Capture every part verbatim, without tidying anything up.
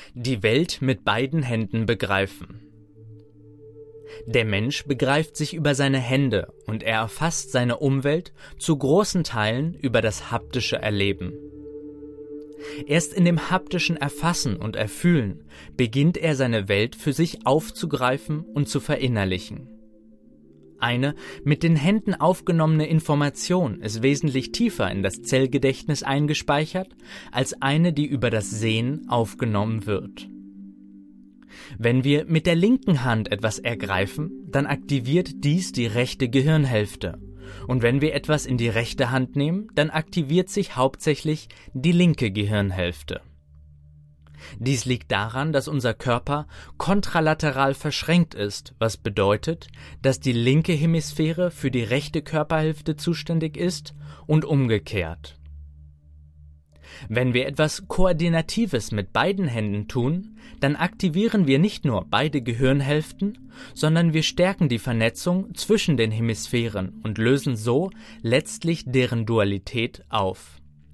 Die Welt mit beiden Händen begreifen. Der Mensch begreift sich über seine Hände und er erfasst seine Umwelt zu großen Teilen über das haptische Erleben. Erst in dem haptischen Erfassen und Erfühlen beginnt er seine Welt für sich aufzugreifen und zu verinnerlichen. Eine mit den Händen aufgenommene Information ist wesentlich tiefer in das Zellgedächtnis eingespeichert, als eine, die über das Sehen aufgenommen wird. Wenn wir mit der linken Hand etwas ergreifen, dann aktiviert dies die rechte Gehirnhälfte. Und wenn wir etwas in die rechte Hand nehmen, dann aktiviert sich hauptsächlich die linke Gehirnhälfte. Dies liegt daran, dass unser Körper kontralateral verschränkt ist, was bedeutet, dass die linke Hemisphäre für die rechte Körperhälfte zuständig ist und umgekehrt. Wenn wir etwas Koordinatives mit beiden Händen tun, dann aktivieren wir nicht nur beide Gehirnhälften, sondern wir stärken die Vernetzung zwischen den Hemisphären und lösen so letztlich deren Dualität auf.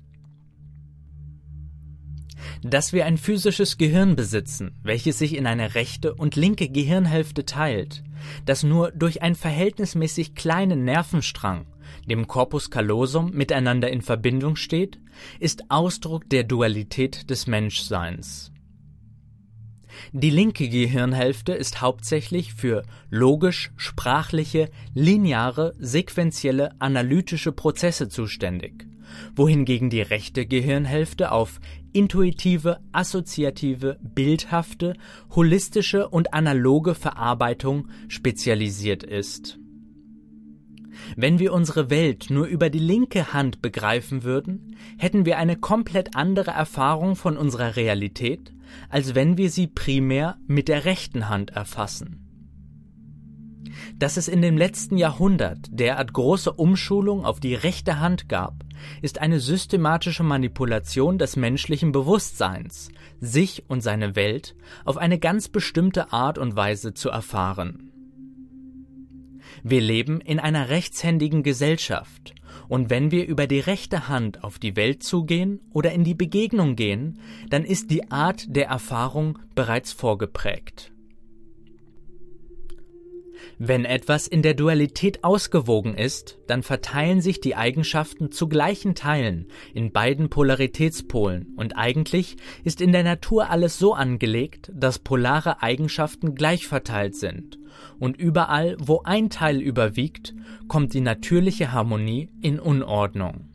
Dass wir ein physisches Gehirn besitzen, welches sich in eine rechte und linke Gehirnhälfte teilt, das nur durch einen verhältnismäßig kleinen Nervenstrang, dem Corpus callosum, miteinander in Verbindung steht, ist Ausdruck der Dualität des Menschseins. Die linke Gehirnhälfte ist hauptsächlich für logisch-sprachliche, lineare, sequentielle, analytische Prozesse zuständig, wohingegen die rechte Gehirnhälfte auf intuitive, assoziative, bildhafte, holistische und analoge Verarbeitung spezialisiert ist. Wenn wir unsere Welt nur über die linke Hand begreifen würden, hätten wir eine komplett andere Erfahrung von unserer Realität, als wenn wir sie primär mit der rechten Hand erfassen. Dass es in dem letzten Jahrhundert derart große Umschulung auf die rechte Hand gab, ist eine systematische Manipulation des menschlichen Bewusstseins, sich und seine Welt auf eine ganz bestimmte Art und Weise zu erfahren. Wir leben in einer rechtshändigen Gesellschaft, und wenn wir über die rechte Hand auf die Welt zugehen oder in die Begegnung gehen, dann ist die Art der Erfahrung bereits vorgeprägt. Wenn etwas in der Dualität ausgewogen ist, dann verteilen sich die Eigenschaften zu gleichen Teilen in beiden Polaritätspolen und eigentlich ist in der Natur alles so angelegt, dass polare Eigenschaften gleich verteilt sind und überall, wo ein Teil überwiegt, kommt die natürliche Harmonie in Unordnung.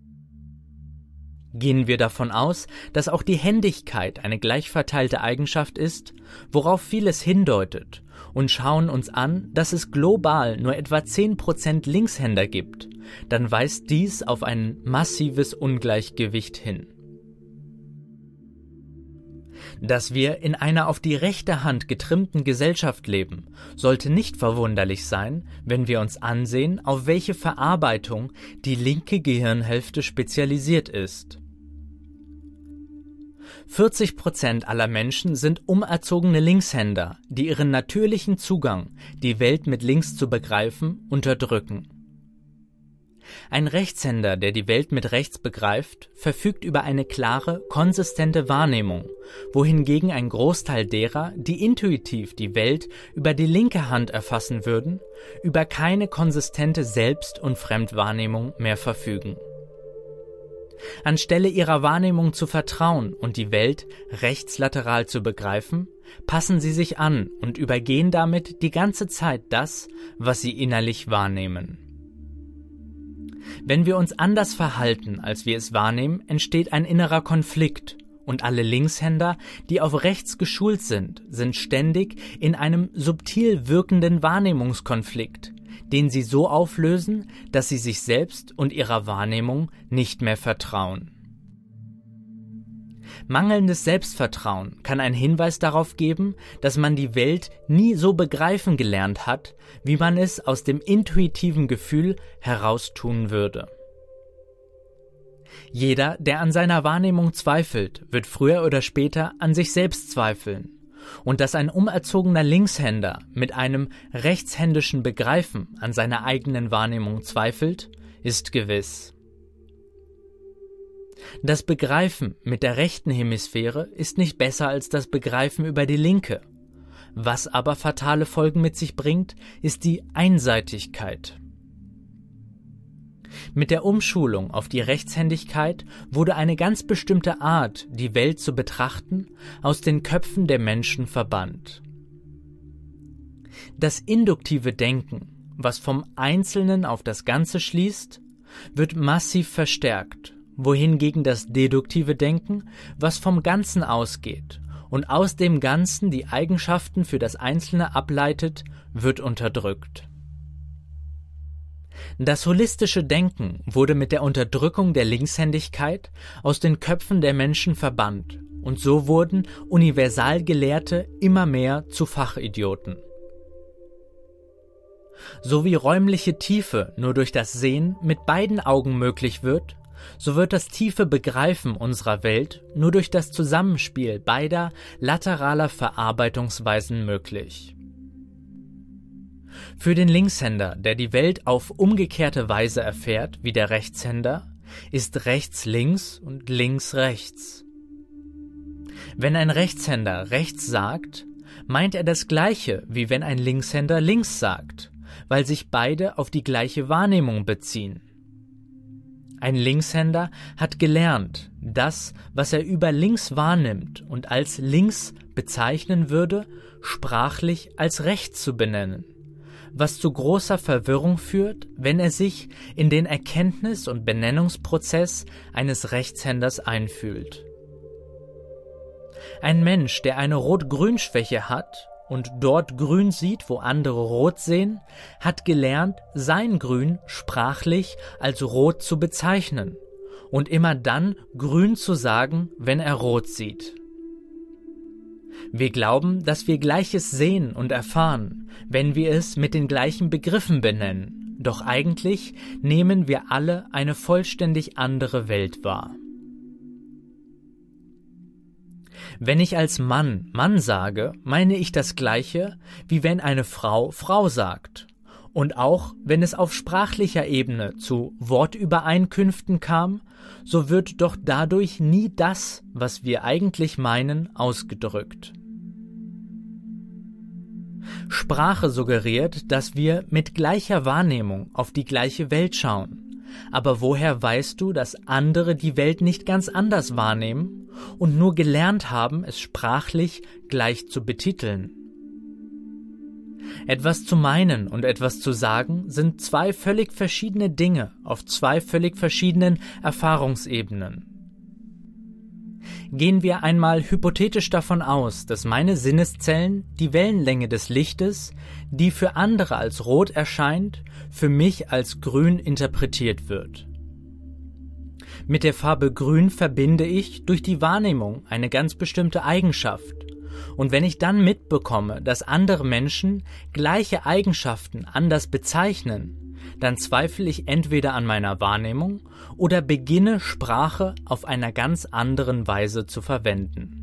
Gehen wir davon aus, dass auch die Händigkeit eine gleich verteilte Eigenschaft ist, worauf vieles hindeutet, und schauen uns an, dass es global nur etwa zehn Prozent Linkshänder gibt, dann weist dies auf ein massives Ungleichgewicht hin. Dass wir in einer auf die rechte Hand getrimmten Gesellschaft leben, sollte nicht verwunderlich sein, wenn wir uns ansehen, auf welche Verarbeitung die linke Gehirnhälfte spezialisiert ist. vierzig Prozent aller Menschen sind umerzogene Linkshänder, die ihren natürlichen Zugang, die Welt mit links zu begreifen, unterdrücken. Ein Rechtshänder, der die Welt mit rechts begreift, verfügt über eine klare, konsistente Wahrnehmung, wohingegen ein Großteil derer, die intuitiv die Welt über die linke Hand erfassen würden, über keine konsistente Selbst- und Fremdwahrnehmung mehr verfügen. Anstelle ihrer Wahrnehmung zu vertrauen und die Welt rechtslateral zu begreifen, passen sie sich an und übergehen damit die ganze Zeit das, was sie innerlich wahrnehmen. Wenn wir uns anders verhalten, als wir es wahrnehmen, entsteht ein innerer Konflikt und alle Linkshänder, die auf rechts geschult sind, sind ständig in einem subtil wirkenden Wahrnehmungskonflikt, den sie so auflösen, dass sie sich selbst und ihrer Wahrnehmung nicht mehr vertrauen. Mangelndes Selbstvertrauen kann ein Hinweis darauf geben, dass man die Welt nie so begreifen gelernt hat, wie man es aus dem intuitiven Gefühl heraus tun würde. Jeder, der an seiner Wahrnehmung zweifelt, wird früher oder später an sich selbst zweifeln. Und dass ein umerzogener Linkshänder mit einem rechtshändischen Begreifen an seiner eigenen Wahrnehmung zweifelt, ist gewiss. Das Begreifen mit der rechten Hemisphäre ist nicht besser als das Begreifen über die linke. Was aber fatale Folgen mit sich bringt, ist die Einseitigkeit. Mit der Umschulung auf die Rechtshändigkeit wurde eine ganz bestimmte Art, die Welt zu betrachten, aus den Köpfen der Menschen verbannt. Das induktive Denken, was vom Einzelnen auf das Ganze schließt, wird massiv verstärkt, wohingegen das deduktive Denken, was vom Ganzen ausgeht und aus dem Ganzen die Eigenschaften für das Einzelne ableitet, wird unterdrückt. Das holistische Denken wurde mit der Unterdrückung der Linkshändigkeit aus den Köpfen der Menschen verbannt, und so wurden Universalgelehrte immer mehr zu Fachidioten. So wie räumliche Tiefe nur durch das Sehen mit beiden Augen möglich wird, so wird das tiefe Begreifen unserer Welt nur durch das Zusammenspiel beider lateraler Verarbeitungsweisen möglich. Für den Linkshänder, der die Welt auf umgekehrte Weise erfährt wie der Rechtshänder, ist rechts links und links rechts. Wenn ein Rechtshänder rechts sagt, meint er das Gleiche, wie wenn ein Linkshänder links sagt, weil sich beide auf die gleiche Wahrnehmung beziehen. Ein Linkshänder hat gelernt, das, was er über links wahrnimmt und als links bezeichnen würde, sprachlich als rechts zu benennen, was zu großer Verwirrung führt, wenn er sich in den Erkenntnis- und Benennungsprozess eines Rechtshänders einfühlt. Ein Mensch, der eine Rot-Grün-Schwäche hat und dort grün sieht, wo andere rot sehen, hat gelernt, sein Grün sprachlich als rot zu bezeichnen und immer dann grün zu sagen, wenn er rot sieht. Wir glauben, dass wir Gleiches sehen und erfahren, wenn wir es mit den gleichen Begriffen benennen, doch eigentlich nehmen wir alle eine vollständig andere Welt wahr. Wenn ich als Mann Mann sage, meine ich das Gleiche, wie wenn eine Frau Frau sagt. Und auch wenn es auf sprachlicher Ebene zu Wortübereinkünften kam, so wird doch dadurch nie das, was wir eigentlich meinen, ausgedrückt. Sprache suggeriert, dass wir mit gleicher Wahrnehmung auf die gleiche Welt schauen. Aber woher weißt du, dass andere die Welt nicht ganz anders wahrnehmen und nur gelernt haben, es sprachlich gleich zu betiteln? Etwas zu meinen und etwas zu sagen sind zwei völlig verschiedene Dinge auf zwei völlig verschiedenen Erfahrungsebenen. Gehen wir einmal hypothetisch davon aus, dass meine Sinneszellen die Wellenlänge des Lichtes, die für andere als rot erscheint, für mich als grün interpretiert wird. Mit der Farbe grün verbinde ich durch die Wahrnehmung eine ganz bestimmte Eigenschaft. Und wenn ich dann mitbekomme, dass andere Menschen gleiche Eigenschaften anders bezeichnen, dann zweifle ich entweder an meiner Wahrnehmung oder beginne Sprache auf einer ganz anderen Weise zu verwenden.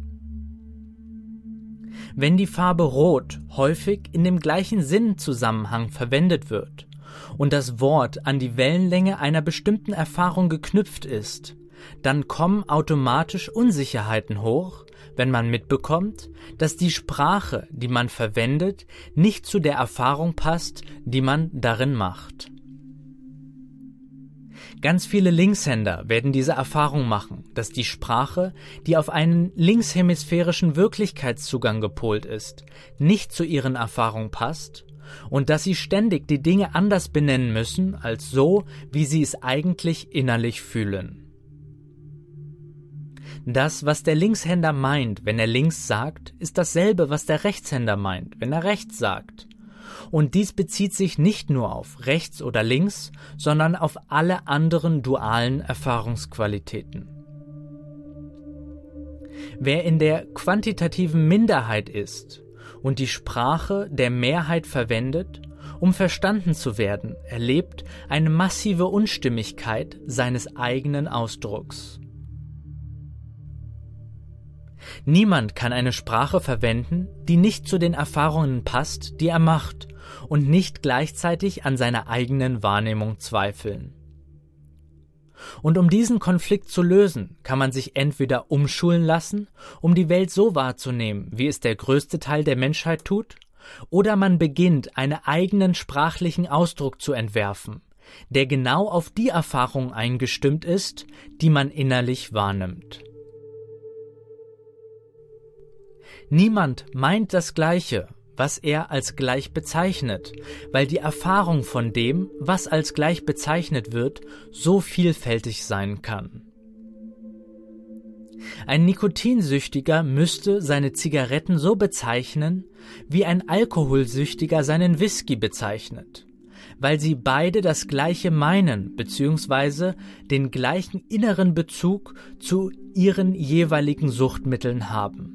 Wenn die Farbe Rot häufig in dem gleichen Sinnzusammenhang verwendet wird und das Wort an die Wellenlänge einer bestimmten Erfahrung geknüpft ist, dann kommen automatisch Unsicherheiten hoch, wenn man mitbekommt, dass die Sprache, die man verwendet, nicht zu der Erfahrung passt, die man darin macht. Ganz viele Linkshänder werden diese Erfahrung machen, dass die Sprache, die auf einen linkshemisphärischen Wirklichkeitszugang gepolt ist, nicht zu ihren Erfahrungen passt und dass sie ständig die Dinge anders benennen müssen, als so, wie sie es eigentlich innerlich fühlen. Das, was der Linkshänder meint, wenn er links sagt, ist dasselbe, was der Rechtshänder meint, wenn er rechts sagt. Und dies bezieht sich nicht nur auf rechts oder links, sondern auf alle anderen dualen Erfahrungsqualitäten. Wer in der quantitativen Minderheit ist und die Sprache der Mehrheit verwendet, um verstanden zu werden, erlebt eine massive Unstimmigkeit seines eigenen Ausdrucks. Niemand kann eine Sprache verwenden, die nicht zu den Erfahrungen passt, die er macht, und nicht gleichzeitig an seiner eigenen Wahrnehmung zweifeln. Und um diesen Konflikt zu lösen, kann man sich entweder umschulen lassen, um die Welt so wahrzunehmen, wie es der größte Teil der Menschheit tut, oder man beginnt, einen eigenen sprachlichen Ausdruck zu entwerfen, der genau auf die Erfahrung eingestimmt ist, die man innerlich wahrnimmt. Niemand meint das Gleiche, was er als gleich bezeichnet, weil die Erfahrung von dem, was als gleich bezeichnet wird, so vielfältig sein kann. Ein Nikotinsüchtiger müsste seine Zigaretten so bezeichnen, wie ein Alkoholsüchtiger seinen Whisky bezeichnet, weil sie beide das Gleiche meinen bzw. den gleichen inneren Bezug zu ihren jeweiligen Suchtmitteln haben.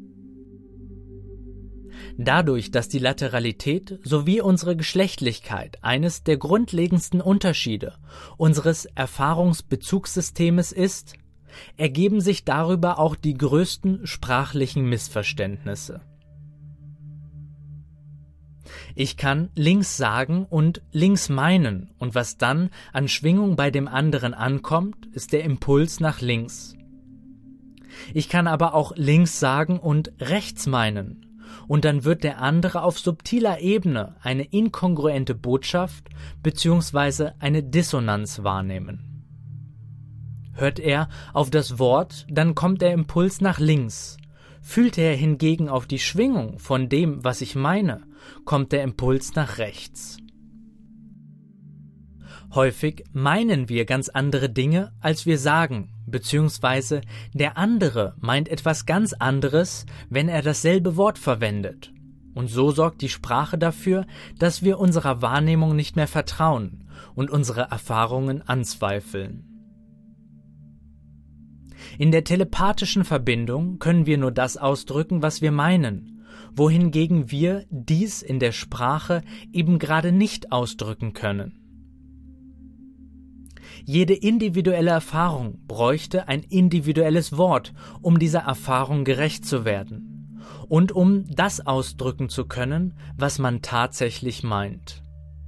Dadurch, dass die Lateralität sowie unsere Geschlechtlichkeit eines der grundlegendsten Unterschiede unseres Erfahrungsbezugssystems ist, ergeben sich darüber auch die größten sprachlichen Missverständnisse. Ich kann links sagen und links meinen, und was dann an Schwingung bei dem anderen ankommt, ist der Impuls nach links. Ich kann aber auch links sagen und rechts meinen, und dann wird der andere auf subtiler Ebene eine inkongruente Botschaft bzw. eine Dissonanz wahrnehmen. Hört er auf das Wort, dann kommt der Impuls nach links. Fühlt er hingegen auf die Schwingung von dem, was ich meine, kommt der Impuls nach rechts. Häufig meinen wir ganz andere Dinge, als wir sagen, beziehungsweise der andere meint etwas ganz anderes, wenn er dasselbe Wort verwendet. Und so sorgt die Sprache dafür, dass wir unserer Wahrnehmung nicht mehr vertrauen und unsere Erfahrungen anzweifeln. In der telepathischen Verbindung können wir nur das ausdrücken, was wir meinen, wohingegen wir dies in der Sprache eben gerade nicht ausdrücken können. Jede individuelle Erfahrung bräuchte ein individuelles Wort, um dieser Erfahrung gerecht zu werden und um das ausdrücken zu können, was man tatsächlich meint.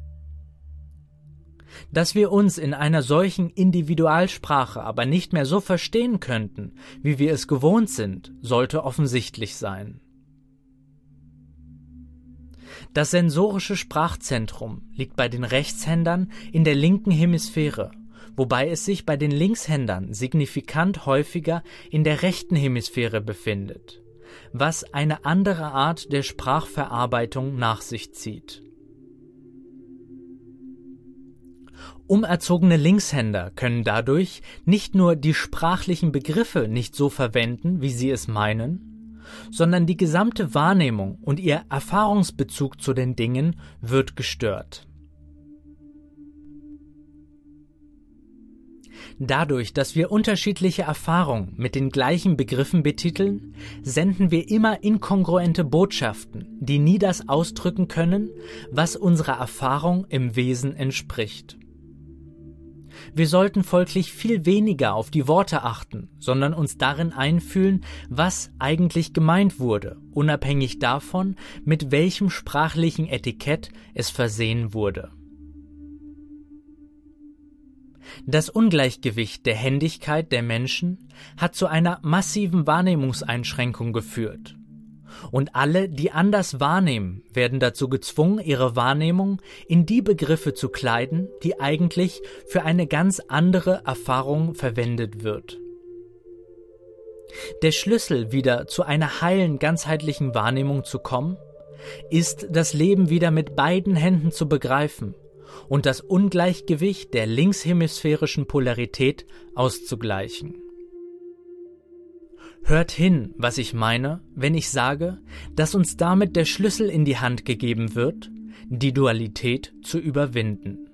Dass wir uns in einer solchen Individualsprache aber nicht mehr so verstehen könnten, wie wir es gewohnt sind, sollte offensichtlich sein. Das sensorische Sprachzentrum liegt bei den Rechtshändern in der linken Hemisphäre, wobei es sich bei den Linkshändern signifikant häufiger in der rechten Hemisphäre befindet, was eine andere Art der Sprachverarbeitung nach sich zieht. Umerzogene Linkshänder können dadurch nicht nur die sprachlichen Begriffe nicht so verwenden, wie sie es meinen, sondern die gesamte Wahrnehmung und ihr Erfahrungsbezug zu den Dingen wird gestört. Dadurch, dass wir unterschiedliche Erfahrungen mit den gleichen Begriffen betiteln, senden wir immer inkongruente Botschaften, die nie das ausdrücken können, was unserer Erfahrung im Wesen entspricht. Wir sollten folglich viel weniger auf die Worte achten, sondern uns darin einfühlen, was eigentlich gemeint wurde, unabhängig davon, mit welchem sprachlichen Etikett es versehen wurde. Das Ungleichgewicht der Händigkeit der Menschen hat zu einer massiven Wahrnehmungseinschränkung geführt. Und alle, die anders wahrnehmen, werden dazu gezwungen, ihre Wahrnehmung in die Begriffe zu kleiden, die eigentlich für eine ganz andere Erfahrung verwendet wird. Der Schlüssel, wieder zu einer heilen, ganzheitlichen Wahrnehmung zu kommen, ist, das Leben wieder mit beiden Händen zu begreifen und das Ungleichgewicht der linkshemisphärischen Polarität auszugleichen. Hört hin, was ich meine, wenn ich sage, dass uns damit der Schlüssel in die Hand gegeben wird, die Dualität zu überwinden.